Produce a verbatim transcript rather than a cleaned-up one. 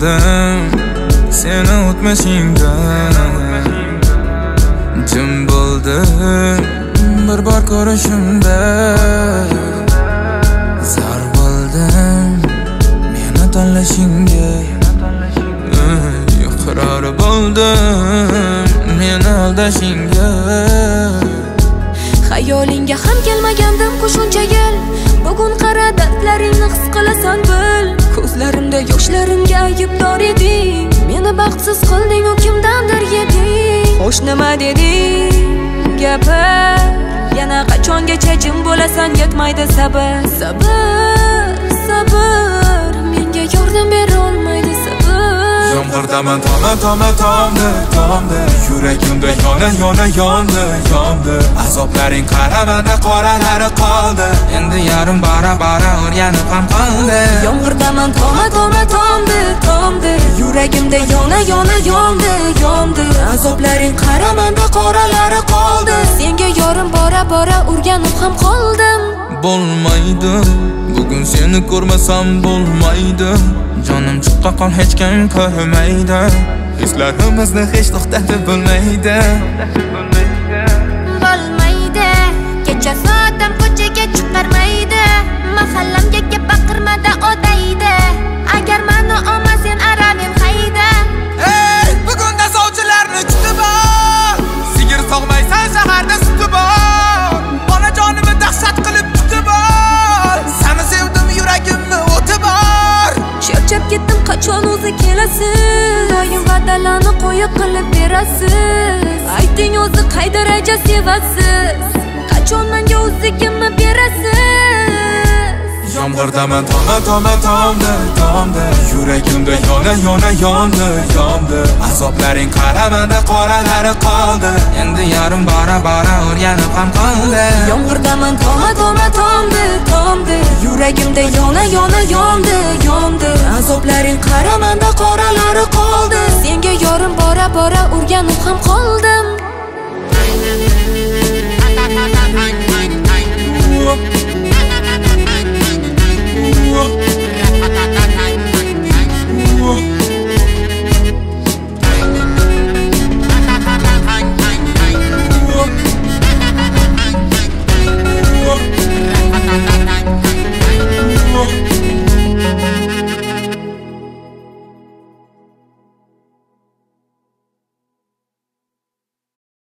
qoldim seni o'tmishingdan. Jim bo'ldim bir bor ko'rishimda, zar bo'ldim meni tanlashingga. Iqror bo'ldim meni aldashingga. Xayolingga ham kelmagandim qo'shuncha yil. Bugun qara dardlaringni his qilasan bil. Ko'zlarimda yoshlarimga aybdor eding. Meni baxtsiz qilding, u kimdandir yeding. Xo'sh nima deding? Gapir. Yana qachongacha jim bo'lasan, yetmaydi sabr. Sabr, sabr. Menga yordam bera olmaydi sabr. Yomg'irdaman toma toma tomdi, tomdi. Yuragimda yona yona yondi, yondi. Azoblaring qaramanda qoralari qoldi. Endi yarim bara bara o'rganib ham qoldi. Yomg'irdaman toma toma tomdi, tomdi. Yuragimda yona yona yondi, yondi. Azoblaring qaramanda qoralari qoldi. Senga yorim bora bora o'rganib ham qoldim. Bo'lmaydi, bugun seni ko'rmasam bo'lmaydi. Jonim chiqqa qol hech kim ko'rmaydi. Hislarimizni hech to'xtatib bo'lmaydi. Bo'lmaydi, kecha soatim ko'chaga chiqarmaydi. Mahallamga kelib baqirmada odaydi. Agar meni olmasang aramim hayda. Ey, bugunda sovchilarni kutib ol. Sigir sog'maysan, shaharda suti bor. Bola jonimni dahshat qilib kutib ol. Seni sevdim, yuragimni o'ti bor. Charchab ketdim, qachon o'zi kelasiz? Doim va'dalarni qo'yib qilib berasiz. Ayting o'zi qay daraja sevasiz? Qachon menga o'zligimni berasiz? Yomg'irdaman toma toma tomdi, tomdi. Yuragimda yona yona yondi, yondi. Azoblaring qaramanda qoralari qoldi. Endi yarim bara bara o'rganib ham qoldi. Yomg'irdaman toma toma tomdi, tomdi. Yuragimda yona yona yondi, yondi. Azoblaring qaramanda qoralari qoldi. Senga yorim bora bora o'rganib ham qoldim.